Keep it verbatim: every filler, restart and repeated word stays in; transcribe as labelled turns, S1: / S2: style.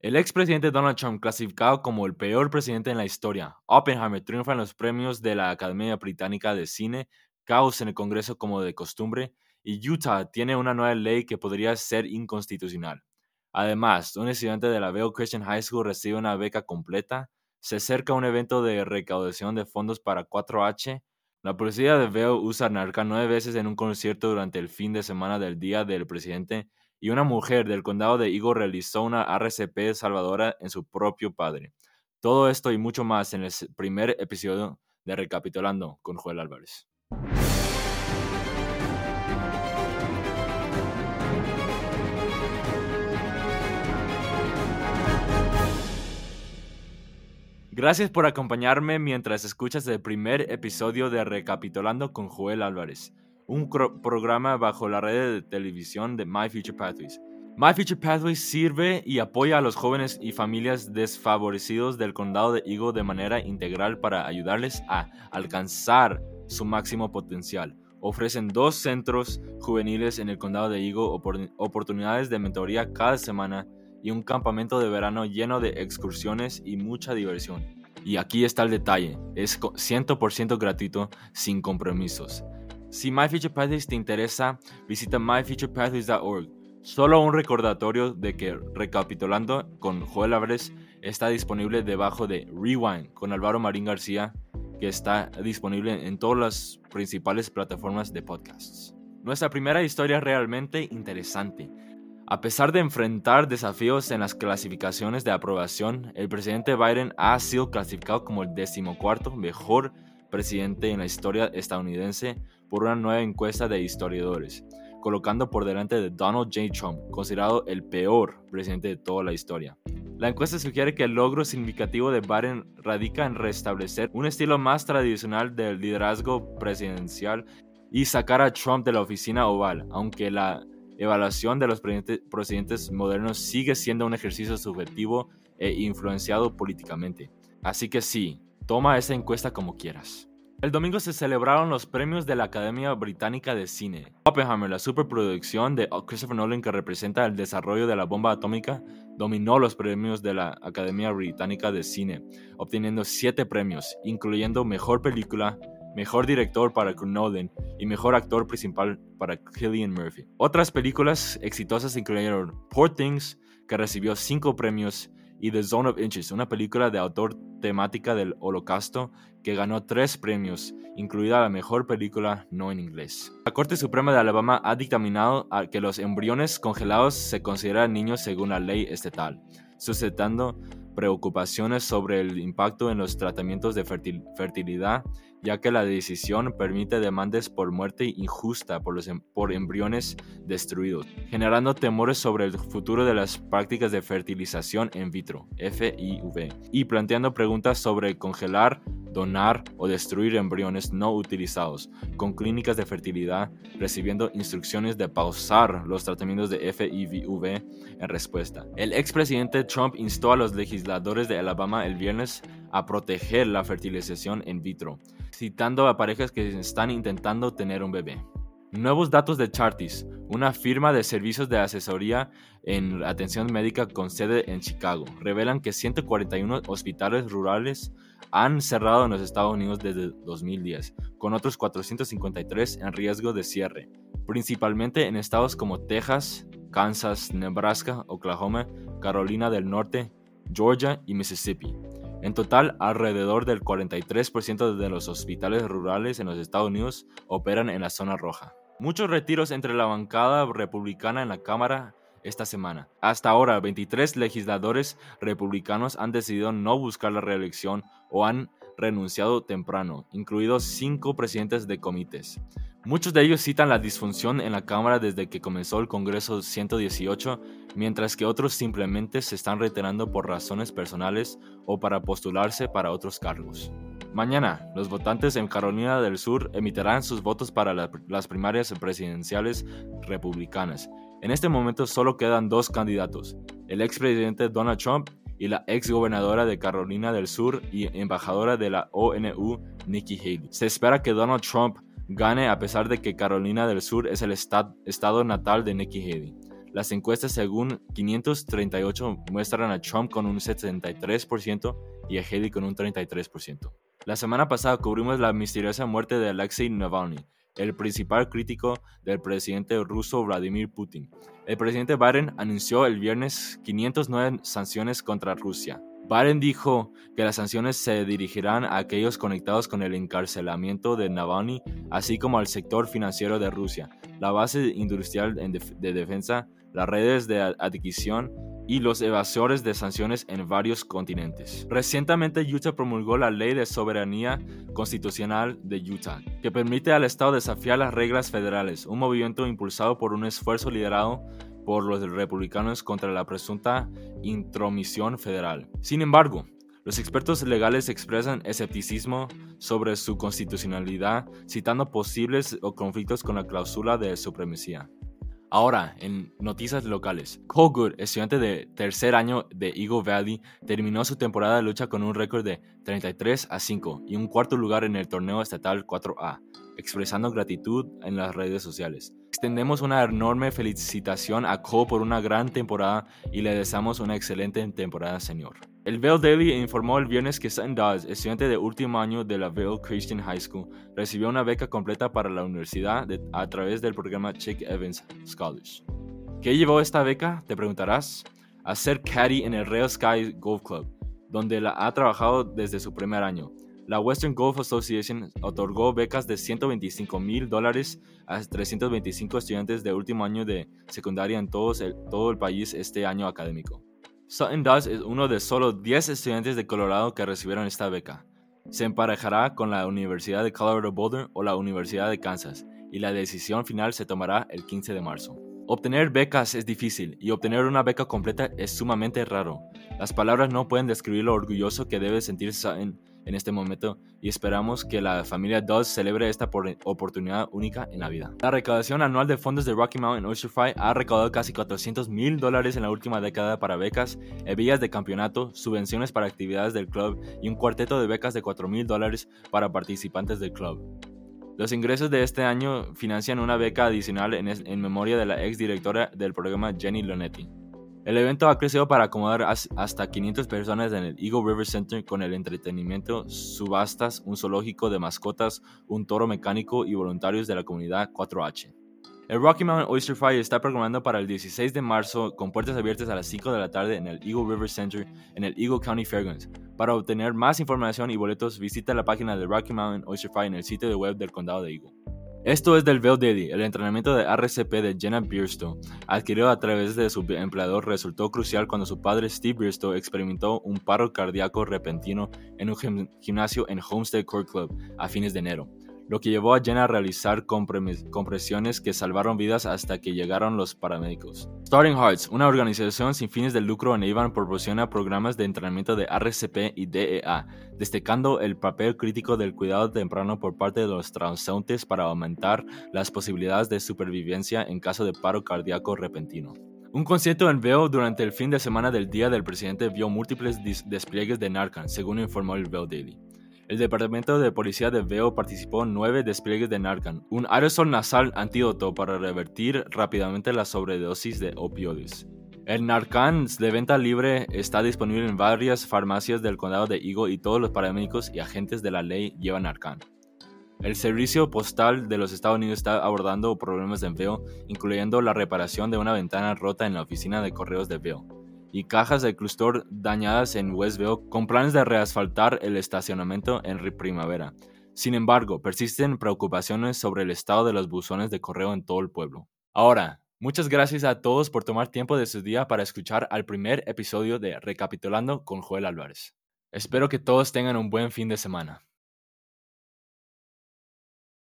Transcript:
S1: El expresidente Donald Trump, clasificado como el peor presidente en la historia, Oppenheimer triunfa en los premios de la Academia Británica de Cine, caos en el Congreso como de costumbre, y Utah tiene una nueva ley que podría ser inconstitucional. Además, un estudiante de la Vail Christian High School recibe una beca completa, se acerca un evento de recaudación de fondos para cuatro H, la policía de Vail usa narca nueve veces en un concierto durante el fin de semana del Día del Presidente, y una mujer del condado de Eagle realizó una R C P salvadora en su propio padre. Todo esto y mucho más en el primer episodio de Recapitulando con Joel Álvarez. Gracias por acompañarme mientras escuchas el primer episodio de Recapitulando con Joel Álvarez, un cro- programa bajo la red de televisión de My Future Pathways. My Future Pathways sirve y apoya a los jóvenes y familias desfavorecidos del condado de Eagle de manera integral para ayudarles a alcanzar su máximo potencial. Ofrecen dos centros juveniles en el condado de Eagle, opor- oportunidades de mentoría cada semana y un campamento de verano lleno de excursiones y mucha diversión. Y aquí está el detalle, es cien por ciento gratuito, sin compromisos. Si My Future Pathways te interesa, visita my future pathways dot org. Solo un recordatorio de que Recapitulando con Joel Álvarez está disponible debajo de Rewind con Álvaro Marín García, que está disponible en todas las principales plataformas de podcasts. Nuestra primera historia es realmente interesante. A pesar de enfrentar desafíos en las clasificaciones de aprobación, el presidente Biden ha sido clasificado como el decimocuarto mejor presidente en la historia estadounidense por una nueva encuesta de historiadores, colocando por delante de Donald J. Trump, considerado el peor presidente de toda la historia. La encuesta sugiere que el logro significativo de Biden radica en restablecer un estilo más tradicional del liderazgo presidencial y sacar a Trump de la oficina oval, aunque la evaluación de los presidentes modernos sigue siendo un ejercicio subjetivo e influenciado políticamente. Así que sí, toma esa encuesta como quieras. El domingo se celebraron los premios de la Academia Británica de Cine. Oppenheimer, la superproducción de Christopher Nolan que representa el desarrollo de la bomba atómica, dominó los premios de la Academia Británica de Cine, obteniendo siete premios, incluyendo Mejor Película, Mejor Director para Nolan y Mejor Actor Principal para Cillian Murphy. Otras películas exitosas incluyeron Poor Things, que recibió cinco premios, y The Zone of Interest, una película de autor temática del Holocausto que ganó tres premios, incluida la mejor película no en inglés. La Corte Suprema de Alabama ha dictaminado que los embriones congelados se consideran niños según la ley estatal, suscitando preocupaciones sobre el impacto en los tratamientos de fertil- fertilidad, ya que la decisión permite demandas por muerte injusta por, los em- por embriones destruidos, generando temores sobre el futuro de las prácticas de fertilización in vitro, F I V, y planteando preguntas sobre congelar, donar o destruir embriones no utilizados, con clínicas de fertilidad recibiendo instrucciones de pausar los tratamientos de F I V en respuesta. El expresidente Trump instó a los legisladores de Alabama el viernes a proteger la fertilización in vitro, citando a parejas que están intentando tener un bebé. Nuevos datos de Chartis, una firma de servicios de asesoría en atención médica con sede en Chicago, revelan que ciento cuarenta y uno hospitales rurales han cerrado en los Estados Unidos desde dos mil diez, con otros cuatrocientos cincuenta y tres en riesgo de cierre, principalmente en estados como Texas, Kansas, Nebraska, Oklahoma, Carolina del Norte, Georgia y Mississippi. En total, alrededor del cuarenta y tres por ciento de los hospitales rurales en los Estados Unidos operan en la zona roja. Muchos retiros entre la bancada republicana en la Cámara esta semana. Hasta ahora, veintitrés legisladores republicanos han decidido no buscar la reelección o han renunciado temprano, incluidos cinco presidentes de comités. Muchos de ellos citan la disfunción en la Cámara desde que comenzó el Congreso ciento dieciocho, mientras que otros simplemente se están retirando por razones personales o para postularse para otros cargos. Mañana, los votantes en Carolina del Sur emitirán sus votos para la, las primarias presidenciales republicanas. En este momento solo quedan dos candidatos, el expresidente Donald Trump y la exgobernadora de Carolina del Sur y embajadora de la O N U, Nikki Haley. Se espera que Donald Trump gane a pesar de que Carolina del Sur es el estad, estado natal de Nikki Haley. Las encuestas según quinientos treinta y ocho muestran a Trump con un setenta y tres por ciento y a Haley con un treinta y tres por ciento. La semana pasada cubrimos la misteriosa muerte de Alexei Navalny, el principal crítico del presidente ruso Vladimir Putin. El presidente Biden anunció el viernes quinientas nueve sanciones contra Rusia. Biden dijo que las sanciones se dirigirán a aquellos conectados con el encarcelamiento de Navalny, así como al sector financiero de Rusia, la base industrial de defensa, las redes de adquisición y los evasores de sanciones en varios continentes. Recientemente, Utah promulgó la Ley de Soberanía Constitucional de Utah, que permite al estado desafiar las reglas federales, un movimiento impulsado por un esfuerzo liderado por los republicanos contra la presunta intromisión federal. Sin embargo, los expertos legales expresan escepticismo sobre su constitucionalidad, citando posibles conflictos con la cláusula de supremacía. Ahora, en noticias locales, Cole Good, estudiante de tercer año de Eagle Valley, terminó su temporada de lucha con un récord de treinta y tres a cinco y un cuarto lugar en el torneo estatal cuatro A, expresando gratitud en las redes sociales. Extendemos una enorme felicitación a Cole por una gran temporada y le deseamos una excelente temporada senior. El Vail Daily informó el viernes que Sutton Dodds, estudiante de último año de la Vail Christian High School, recibió una beca completa para la universidad de, a través del programa Chick Evans Scholars. ¿Qué llevó esta beca? Te preguntarás. A ser caddy en el Rail Sky Golf Club, donde la ha trabajado desde su primer año. La Western Golf Association otorgó becas de ciento veinticinco mil dólares a trescientos veinticinco estudiantes de último año de secundaria en todos el, todo el país este año académico. Sutton Dodds es uno de solo diez estudiantes de Colorado que recibieron esta beca. Se emparejará con la Universidad de Colorado Boulder o la Universidad de Kansas, y la decisión final se tomará el quince de marzo. Obtener becas es difícil, y obtener una beca completa es sumamente raro. Las palabras no pueden describir lo orgulloso que debe sentirse Sutton en este momento, y esperamos que la familia Dodds celebre esta oportunidad única en la vida. La recaudación anual de fondos de Rocky Mountain Oyster Fry ha recaudado casi cuatrocientos mil dólares en la última década para becas, hebillas de campeonato, subvenciones para actividades del club y un cuarteto de becas de cuatro mil dólares para participantes del club. Los ingresos de este año financian una beca adicional en, es, en memoria de la ex directora del programa Jenny Lonetti. El evento ha crecido para acomodar hasta quinientas personas en el Eagle River Center con el entretenimiento, subastas, un zoológico de mascotas, un toro mecánico y voluntarios de la comunidad cuatro H. El Rocky Mountain Oyster Fry está programado para el dieciséis de marzo con puertas abiertas a las cinco de la tarde en el Eagle River Center en el Eagle County Fairgrounds. Para obtener más información y boletos, visita la página de Rocky Mountain Oyster Fry en el sitio web del condado de Eagle. Esto es del Vail Daily. El entrenamiento de R C P de Jenna Bierstow, adquirido a través de su empleador, resultó crucial cuando su padre Steve Bierstow experimentó un paro cardíaco repentino en un gim- gimnasio en Homestead Court Club a fines de enero, lo que llevó a Jenna a realizar compres- compresiones que salvaron vidas hasta que llegaron los paramédicos. Starting Hearts, una organización sin fines de lucro en Avon, proporciona programas de entrenamiento de R C P y D E A, destacando el papel crítico del cuidado temprano por parte de los transeúntes para aumentar las posibilidades de supervivencia en caso de paro cardíaco repentino. Un concierto en Vail durante el fin de semana del Día del Presidente vio múltiples dis- despliegues de Narcan, según informó el Vail Daily. El Departamento de Policía de Vail participó en nueve despliegues de Narcan, un aerosol nasal antídoto para revertir rápidamente la sobredosis de opioides. El Narcan de venta libre está disponible en varias farmacias del condado de Eagle y todos los paramédicos y agentes de la ley llevan Narcan. El Servicio Postal de los Estados Unidos está abordando problemas en Vail, incluyendo la reparación de una ventana rota en la oficina de correos de Vail y cajas de clustor dañadas en West Vail, con planes de reasfaltar el estacionamiento en primavera. Sin embargo, persisten preocupaciones sobre el estado de los buzones de correo en todo el pueblo. Ahora, muchas gracias a todos por tomar tiempo de su día para escuchar al primer episodio de Recapitulando con Joel Álvarez. Espero que todos tengan un buen fin de semana.